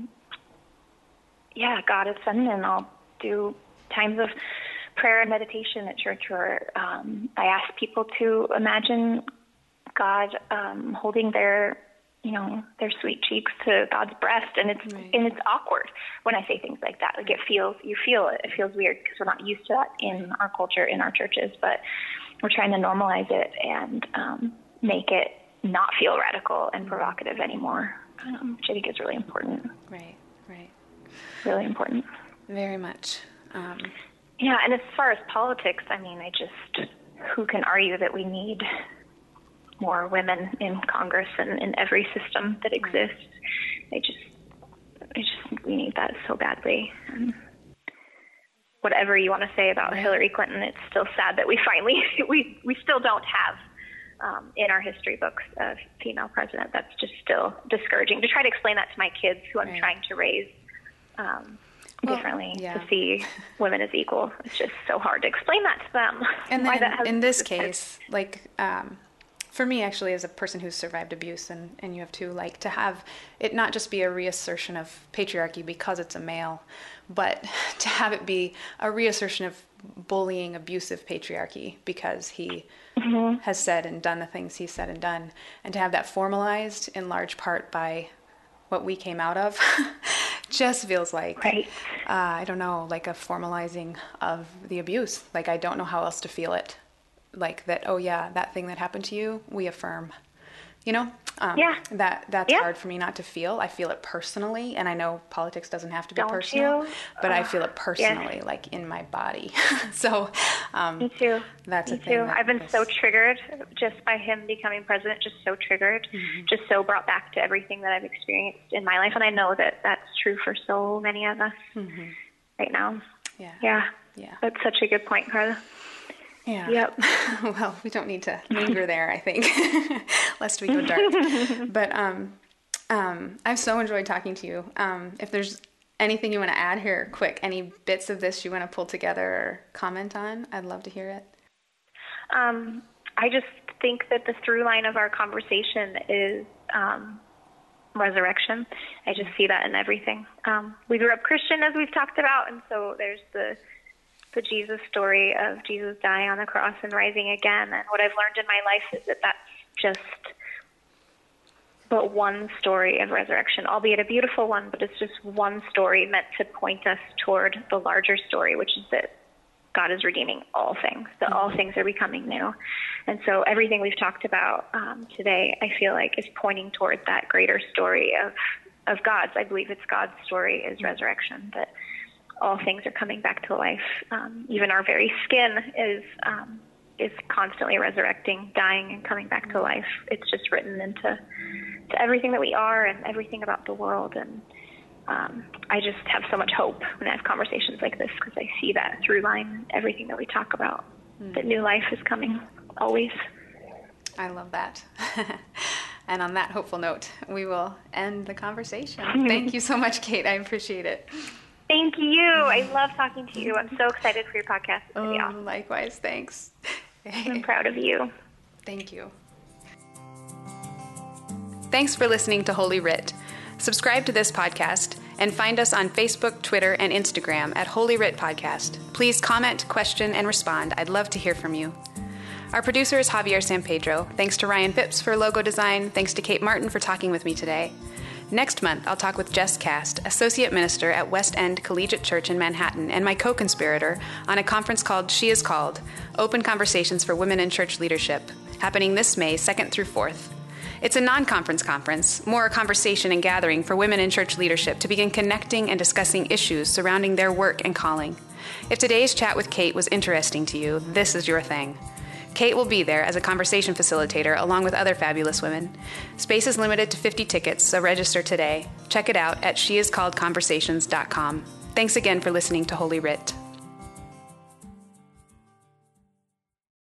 God is feminine. I'll do times of prayer and meditation at church where I ask people to imagine God holding their sweet cheeks to God's breast, and it's awkward when I say things like that. Like you feel it. It feels weird because we're not used to that in our culture, in our churches, but we're trying to normalize it and make it not feel radical and provocative anymore, which I think is really important. Right. Really important. Very much. And as far as politics, I mean, who can argue that we need more women in Congress and in every system that exists? I just think we need that so badly. And whatever you want to say about Hillary Clinton, it's still sad that we finally, we still don't have in our history books a female president. That's just still discouraging. To try to explain that to my kids who I'm trying to raise differently, to see women as equal. It's just so hard to explain that to them. And then in this case, like, for me, actually, as a person who's survived abuse, and you have too, like, to have it not just be a reassertion of patriarchy because it's a male, but to have it be a reassertion of bullying, abusive patriarchy because he has said and done the things he's said and done, and to have that formalized in large part by what we came out of, just feels like, I don't know, like a formalizing of the abuse. Like, I don't know how else to feel it. Like that, that thing that happened to you, we affirm, that's hard for me not to feel. I feel it personally, and I know politics doesn't have to be personal, but I feel it personally, like in my body. So, me too. That's me a thing. Too. I've been so triggered just by him becoming president, just so triggered, just so brought back to everything that I've experienced in my life. And I know that that's true for so many of us right now. Yeah. That's such a good point, Carla. Yeah. Yep. Well, we don't need to linger there, I think, lest we go dark. But I've so enjoyed talking to you. If there's anything you want to add here, quick, any bits of this you want to pull together or comment on, I'd love to hear it. I just think that the through line of our conversation is resurrection. I just see that in everything. We grew up Christian, as we've talked about, and so there's the Jesus story of Jesus dying on the cross and rising again. And what I've learned in my life is that that's just but one story of resurrection, albeit a beautiful one, but it's just one story meant to point us toward the larger story, which is that God is redeeming all things, that all things are becoming new. And so everything we've talked about today, I feel like is pointing toward that greater story of God's. I believe it's God's story is resurrection, that all things are coming back to life. Even our very skin is constantly resurrecting, dying, and coming back to life. It's just written into everything that we are and everything about the world. And I just have so much hope when I have conversations like this because I see that through line in everything that we talk about. that new life is coming always. I love that. And on that hopeful note, we will end the conversation. Thank you so much, Kate. I appreciate it. Thank you. I love talking to you. I'm so excited for your podcast. It's gonna be awesome. Likewise. Thanks. I'm proud of you. Thank you. Thanks for listening to Holy Writ. Subscribe to this podcast and find us on Facebook, Twitter, and Instagram at Holy Writ Podcast. Please comment, question, and respond. I'd love to hear from you. Our producer is Javier Sampedro. Thanks to Ryan Phipps for logo design. Thanks to Kate Martin for talking with me today. Next month, I'll talk with Jess Cast, Associate Minister at West End Collegiate Church in Manhattan, and my co-conspirator on a conference called She Is Called, Open Conversations for Women in Church Leadership, happening this May 2nd through 4th. It's a non-conference conference, more a conversation and gathering for women in church leadership to begin connecting and discussing issues surrounding their work and calling. If today's chat with Kate was interesting to you, this is your thing. Kate will be there as a conversation facilitator along with other fabulous women. Space is limited to 50 tickets, so register today. Check it out at sheiscalledconversations.com. Thanks again for listening to Holy Writ.